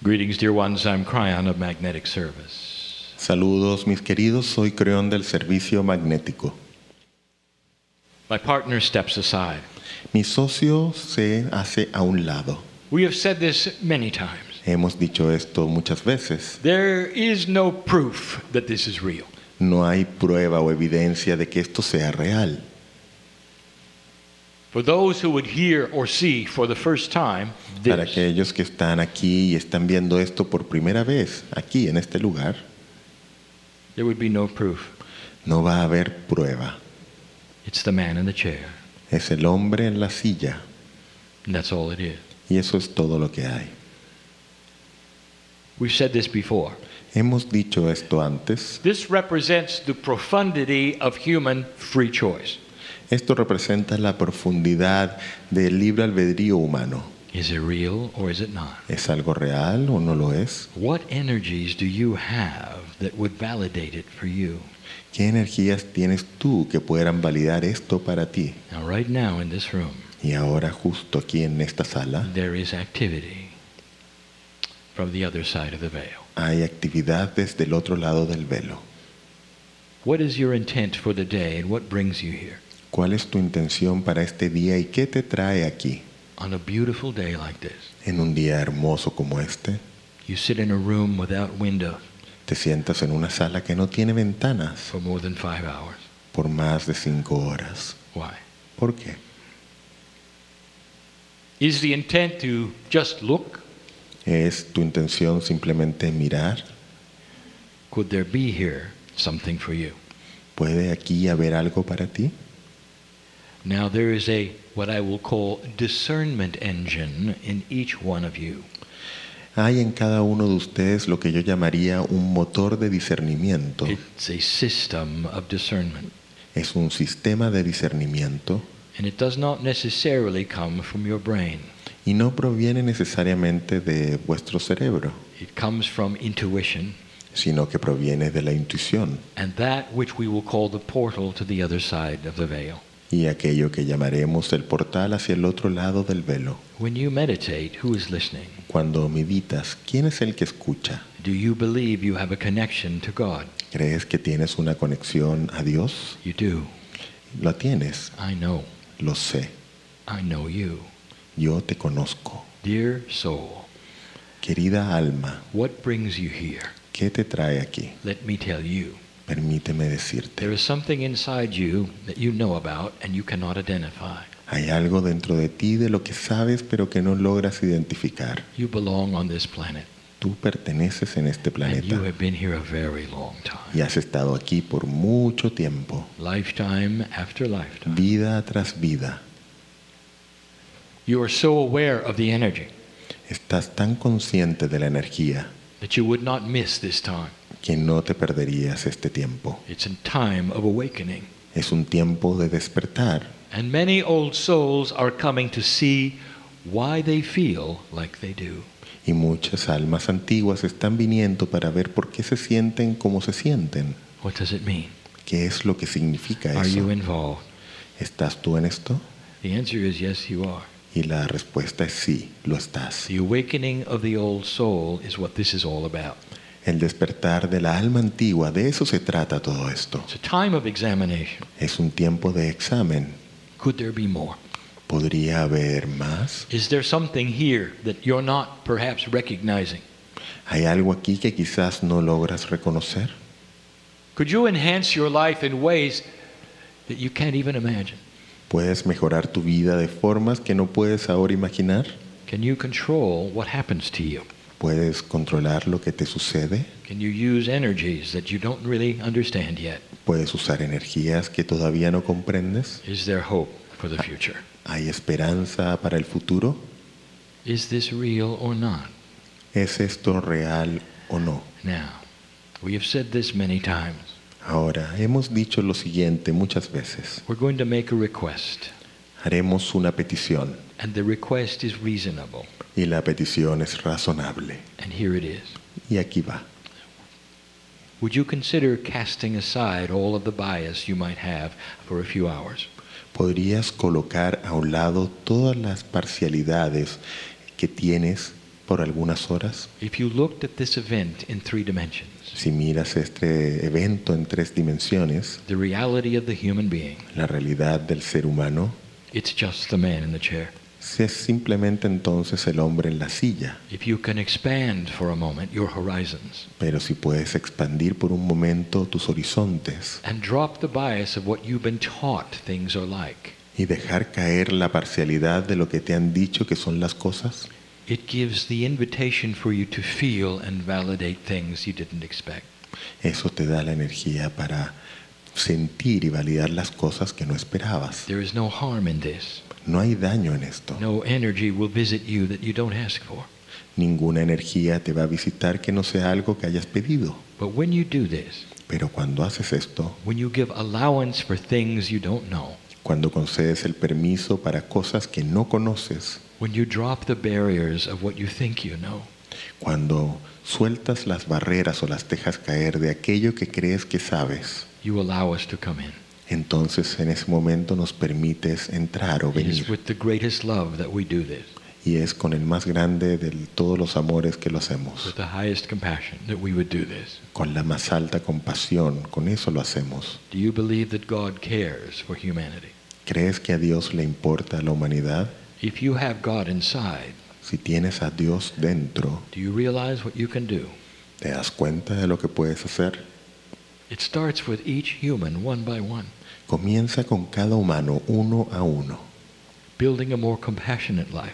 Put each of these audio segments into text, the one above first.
Greetings, dear ones. I'm Cryon of Magnetic Service. Saludos, mis queridos. Soy Creón del Servicio Magnético. My partner steps aside. Mi socio se hace a un lado. We have said this many times. Hemos dicho esto muchas veces. There is no proof that this is real. No hay prueba o evidencia de que esto sea real. For those who would hear or see for the first time Para this, aquellos que están aquí y están viendo esto por primera vez, aquí en este lugar, there would be no proof. no va a haber prueba. It's the man in the chair, Es el hombre en la silla and that's all it is. y eso es todo lo que hay. We've said this before. Hemos dicho esto antes. This represents the profundity of human free choice. Esto representa la profundidad del libre albedrío humano. Is it real or is it not? ¿Es algo real o no lo es? What energies do you have that would validate it for you? ¿Qué energías tienes tú que puedan validar esto para ti? Now, right now in this room, Y ahora justo aquí en esta sala there is activity from the other side of the veil. hay actividad desde el otro lado del velo. What is your intent for the day and what brings you here? ¿Cuál es tu intención para este día y qué te trae aquí? On a beautiful day like this, En un día hermoso como este, you sit in a room without windows te sientas en una sala que no tiene ventanas for more than 5 hours. por más de 5 horas. Why? ¿Por qué? Is the intent to just look? ¿Es tu intención simplemente mirar? Could there be here something for you? ¿Puede aquí haber algo para ti? Now there is a what I will call discernment engine in each one of you. Hay en cada uno de ustedes lo que yo llamaría un motor de discernimiento. It's a system of discernment. Es un sistema de discernimiento And it does not necessarily come from your brain. y no proviene necesariamente de vuestro cerebro, It comes from intuition sino que proviene de la intuición and that which we will call the portal to the other side of the veil. y aquello que llamaremos el portal hacia el otro lado del velo. When you meditate, who is listening? Cuando meditas, ¿quién es el que escucha? Do you believe you have a connection to God? ¿Crees que tienes una conexión a Dios? You do. Lo tienes, I know. lo sé. I know you. Yo te conozco. Dear soul, Querida alma, what brings you here? ¿qué te trae aquí? Let me tell you. Permíteme decirte. There is something inside you that you know about and you cannot identify. Hay algo dentro de ti de lo que sabes pero que no logras identificar. You belong on this planet Tú perteneces en este and planeta you have been here a very long time. y has estado aquí por mucho tiempo, Lifetime after lifetime. vida tras vida. You are so aware of the energy Estás tan consciente de la energía that you would not miss this time. que no te perderías este tiempo. It's a time of awakening. Es un tiempo de despertar And many old souls are coming to see why they feel like they do. y muchas almas antiguas están viniendo para ver por qué se sienten como se sienten. What does it mean? ¿Qué es lo que significa Are you eso? involved? ¿Estás tú en esto? The answer is yes, you are. Y la respuesta es sí, lo estás. The awakening of the old soul is what this is all about. El despertar de la alma antigua, de eso se trata todo esto. It's a time of examination. Es un tiempo de examen. Could there be more? ¿Podría haber más? Is there something here that you're not perhaps recognizing? ¿Hay algo aquí que quizás no logras reconocer? Could you enhance your life in ways that you can't even imagine? ¿Puedes mejorar tu vida de formas que no puedes ahora imaginar? Can you control what happens to you? ¿Puedes controlar lo que te sucede? Can you use energies that you don't really understand yet? ¿Puedes usar energías que todavía no comprendes? Is there hope for the future? ¿Hay esperanza para el futuro? Is this real or not? ¿Es esto real o no? Now, we have said this many times. Ahora, hemos dicho lo siguiente muchas veces. We're going to make a request, Haremos una petición and the request is reasonable. y la petición es razonable. And here it is. Y aquí va. Would you consider casting aside all of the bias you might have for a few hours? ¿Podrías colocar a un lado todas las parcialidades que tienes por algunas horas, if you looked at this event in 3 dimensions, si miras este evento en 3 dimensiones, the reality of the human being, la realidad del ser humano, it's just the man in the chair. si es simplemente entonces el hombre en la silla. If you can expand for a moment your horizons Pero si puedes expandir por un momento tus horizontes and drop the bias of what you've been taught things are like, y dejar caer la parcialidad de lo que te han dicho que son las cosas, it gives the invitation for you to feel and validate things you didn't expect. eso te da la energía para sentir y validar las cosas que no esperabas. There is no harm in this. No hay daño en esto. No energy will visit you that you don't ask for. Ninguna energía te va a visitar que no sea algo que hayas pedido. But when you do this, Pero cuando haces esto, when you give allowance for things you don't know, cuando concedes el permiso para cosas que no conoces, when you drop the barriers of what you think you know, cuando sueltas las barreras o las dejas caer de aquello que crees que sabes, you allow us to come in. entonces en ese momento nos permites entrar o It is venir. with the greatest love that we do this, Y es con el más grande de todos los amores que lo with hacemos, the highest compassion that we would do this. con la más alta compasión, con eso lo hacemos. Do you believe that God cares for humanity? ¿Crees que a Dios le importa la humanidad? If you have God inside, Si tienes a Dios dentro, do you realize what you can do? ¿te das cuenta de lo que puedes hacer? It starts with each human one by one, Comienza con cada humano uno a uno building a more compassionate life.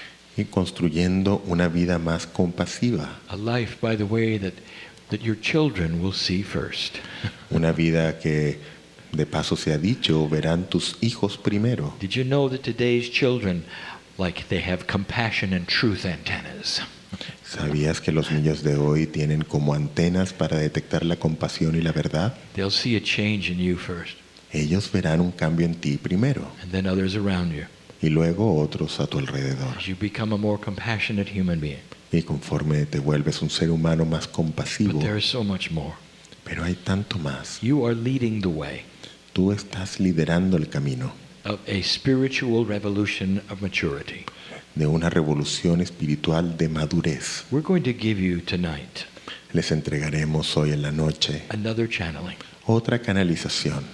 y construyendo una vida más compasiva, A life, by the way, that your children will see first. una vida que de paso se ha dicho verán tus hijos primero. Did you know that today's children, like they have compassion and truth antennas? ¿Sabías que los niños de hoy tienen como antenas para detectar la compasión y la verdad? They'll see a change in you first, Ellos verán un cambio en ti primero and then others around you, y luego otros a tu alrededor. as you become a more compassionate human being. Y conforme te vuelves un ser humano más compasivo, But there is so much more. pero hay tanto más. You are leading the way Tú estás liderando el camino of a spiritual revolution of maturity. de una revolución espiritual de madurez. We're going to give you tonight Les entregaremos hoy en la noche another channeling. otra canalización.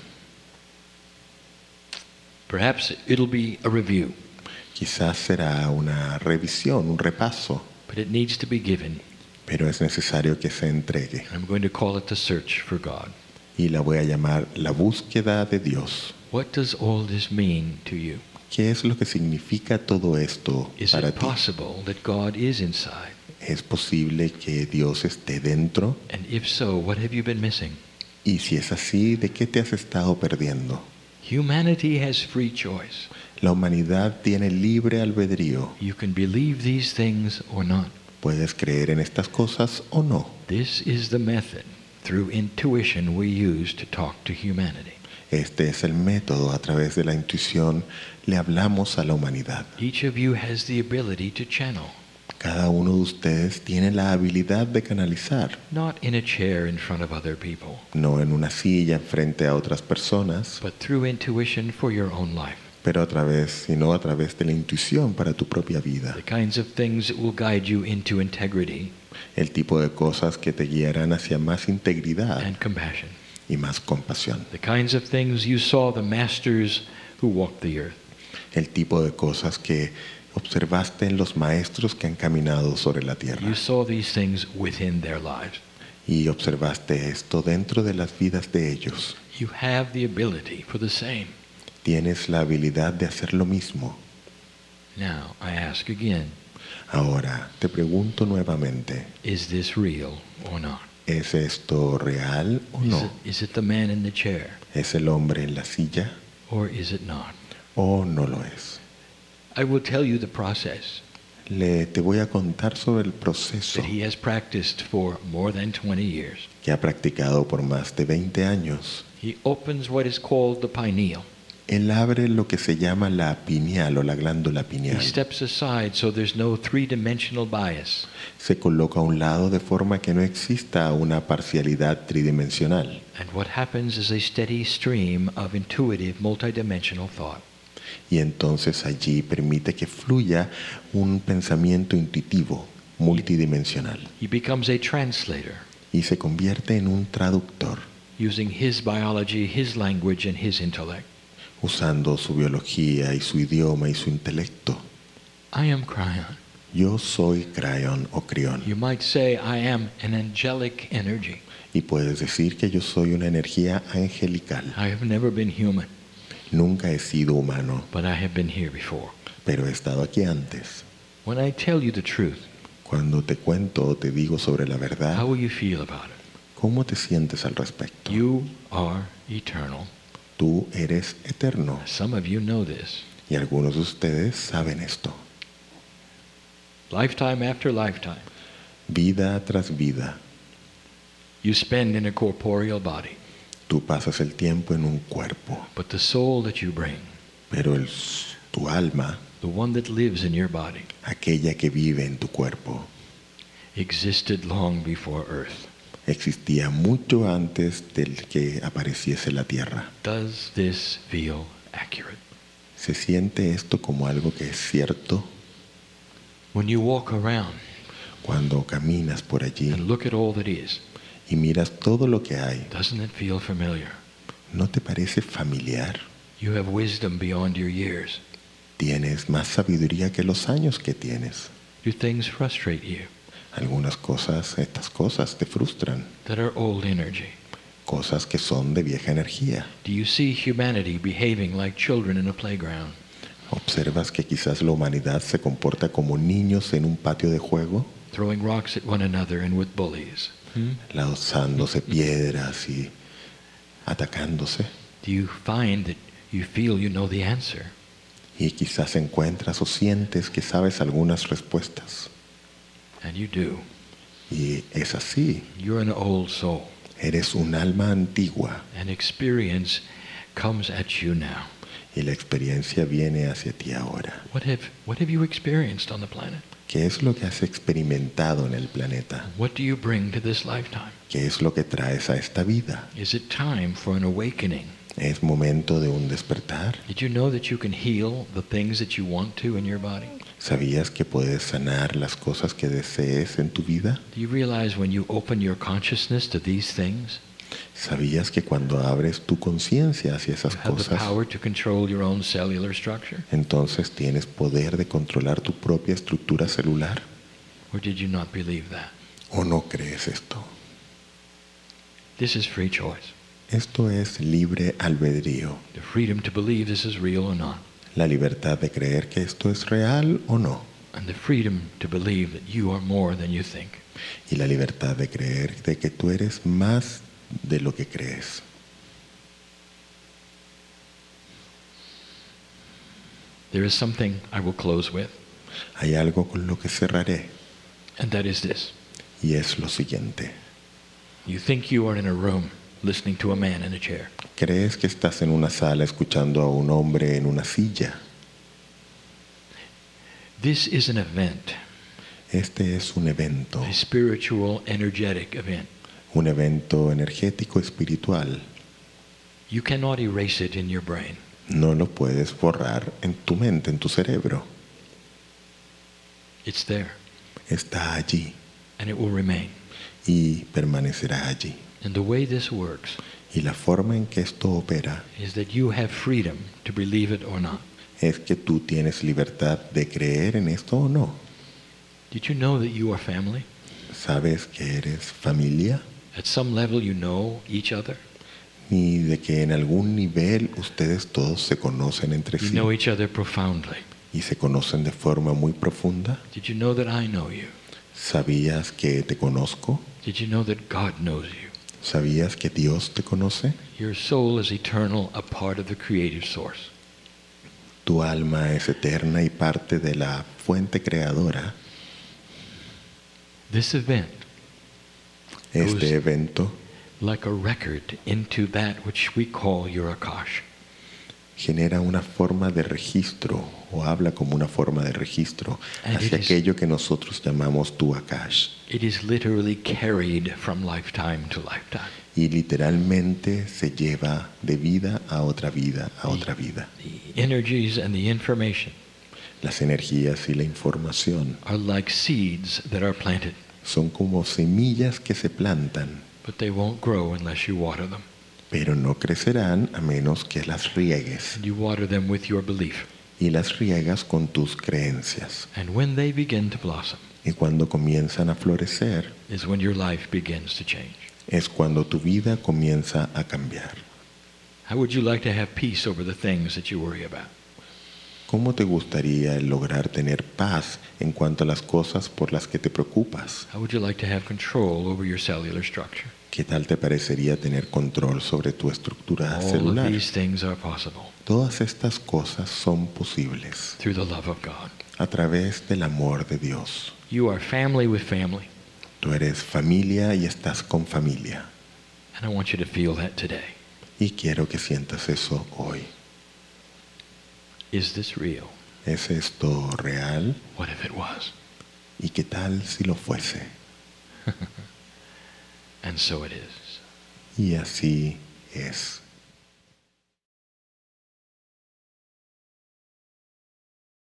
Perhaps it'll be a review, Quizás será una revisión, un repaso, but it needs to be given. pero es necesario que se entregue. I'm going to call it the search for God. Y la voy a llamar la búsqueda de Dios. What does all this mean to you? ¿Qué es lo que significa todo esto Is para it ti? possible that God is inside? ¿Es posible que Dios esté dentro? And if so, what have you been missing? Y si es así, ¿de qué te has estado perdiendo? Humanity has free choice. La humanidad tiene libre albedrío. You can believe these things or not. Puedes creer en estas cosas o no. This is the method through intuition we use to talk to humanity. Este es el método. A través de la intuición le hablamos a la humanidad. Each of you has the ability to channel, Cada uno de ustedes tiene la habilidad de canalizar, not in a chair in front of other people, no en una silla frente a otras personas, but through intuition for your own life. pero sino a través de la intuición para tu propia vida. The kinds of things that will guide you into integrity El tipo de cosas que te guiarán hacia más integridad and compassion. y más compasión. The kinds of things you saw the masters who walked the earth. El tipo de cosas que observaste en los maestros que han caminado sobre la tierra. You saw these things within their lives. Y observaste esto dentro de las vidas de ellos. You have the ability for the same. Tienes la habilidad de hacer lo mismo. Now, I ask again, Ahora, te pregunto nuevamente, is this real or not? ¿es esto real o no? Is it the man in the chair ¿Es el hombre en la silla or is it not? o no lo es? I will tell you the process Te voy a contar sobre el proceso that he has practiced for more than 20 years. que ha practicado por más de 20 años. He opens what is called the pineal. Él abre lo que se llama la pineal o la glándula He pineal. steps aside so there's no three-dimensional bias. Se coloca a un lado de forma que no exista una parcialidad tridimensional. And what happens is a steady stream of intuitive multidimensional thought. Y entonces allí permite que fluya un pensamiento intuitivo multidimensional He becomes a translator, y se convierte en un traductor, using his biology, his language, and his intellect. usando su biología y su idioma y su intelecto. I am Cryon. Yo soy Cryon o Crión. You might say I am an angelic energy. Y puedes decir que yo soy una energía angelical. I have never been human, Nunca he sido humano, but I have been here before. pero he estado aquí antes. When I tell you the truth, Cuando te cuento o te digo sobre la how verdad, will you feel about it? ¿cómo te sientes al respecto? You are eternal. Tú eres eterno. Some of you know this. Y algunos de ustedes saben esto. Lifetime after lifetime, Vida tras vida, you spend in a corporeal body, tú pasas el tiempo en un cuerpo, but the soul that you bring, pero tu alma, the one that lives in your body, aquella que vive en tu cuerpo, existed long before Earth. existía mucho antes del que apareciese la tierra. Does this feel accurate? ¿Se siente esto como algo que es cierto? When you walk around Cuando caminas por allí and look at all that is, y miras todo lo que hay, doesn't it feel familiar? ¿no te parece familiar? You have wisdom beyond your years. Tienes más sabiduría que los años que tienes. Do things frustrate you Algunas cosas, estas cosas te frustran, that are old energy? cosas que son de vieja energía. Do you see humanity behaving like children in a playground? ¿Observas que quizás la humanidad se comporta como niños en un patio de juego, Throwing rocks at one another and with bullies? lanzándose piedras y atacándose? Do you find that you feel you know the answer? Y quizás encuentras o sientes que sabes algunas respuestas. And you do. Y es así. You're an old soul. Eres un alma antigua And experience comes at you now. y la experiencia viene hacia ti ahora. What have you experienced on the planet? ¿Qué es lo que has experimentado en el planeta? What do you bring to this lifetime? ¿Qué es lo que traes a esta vida? Is it time for an awakening? ¿Es momento de un despertar? Did you know that you can heal the things that you want to in your body? ¿Sabías que puedes sanar las cosas que desees en tu vida? Do you realize when you open your consciousness to these things, ¿Sabías que cuando abres tu conciencia hacia esas you have the cosas, power to control your own cellular structure? entonces tienes poder de controlar tu propia estructura celular? Or did you not believe that? ¿O no crees esto? This is free choice. Esto es libre albedrío, The freedom to believe this is real or not. la libertad de creer que esto es real o no, And the freedom to believe that you are more than you think. y la libertad de creer de que tú eres más de lo que crees. There is something I will close with, Hay algo con lo que cerraré, and that is this. y es lo siguiente. You think you are in a room listening to a man in a chair. Crees que estás en una sala escuchando a un hombre en una silla. This is an event, Este es un evento, a spiritual, energetic event. un evento energético espiritual. You cannot erase it in your brain. No lo puedes borrar en tu mente, en tu cerebro. It's there, Está allí and it will remain. y permanecerá allí. And the way this works Y la forma en que esto opera is that you have freedom to believe it or not. es que tú tienes libertad de creer en esto o no. Did you know that you are family? ¿Sabes que eres familia? At some level you know each other. Ni de que en algún nivel ustedes todos se conocen entre You sí know each other profoundly. y se conocen de forma muy profunda. Did you know that I know you? ¿Sabías que te conozco? Did you know that God knows you? ¿Sabías que Dios te conoce? Your soul is eternal, a part of the creative source. Tu alma es eterna y parte de la fuente creadora. This event, Este evento like a record into that which we call your Akash. genera una forma de registro o habla como una forma de registro And hacia it is- aquello que nosotros llamamos tu Akash. It is literally carried from lifetime to lifetime. Y literalmente se lleva de vida a otra vida, a otra vida. The energies and the information Las energías y la información are like seeds that are planted, son como semillas que se plantan, but they won't grow unless you water them. pero no crecerán a menos que las riegues. And you water them with your belief. Y las riegas con tus creencias. And when they begin to blossom Y cuando comienzan a florecer, is when your life begins to change. es cuando tu vida comienza a cambiar. How would you like to have peace over the things that you worry about? ¿Cómo te gustaría el lograr tener paz en cuanto a las cosas por las que te preocupas? How would you like to have control over your cellular structure? ¿Qué tal te parecería tener control sobre tu estructura All of celular? these things are possible Todas estas cosas son posibles through the love of God. a través del amor de Dios. You are family with family, Tú eres familia y estás con familia. and I want you to feel that today. Y quiero que sientas eso hoy. Is this real? ¿Es esto real? What if it was? ¿Y qué tal si lo fuese? And so it is. Y así es.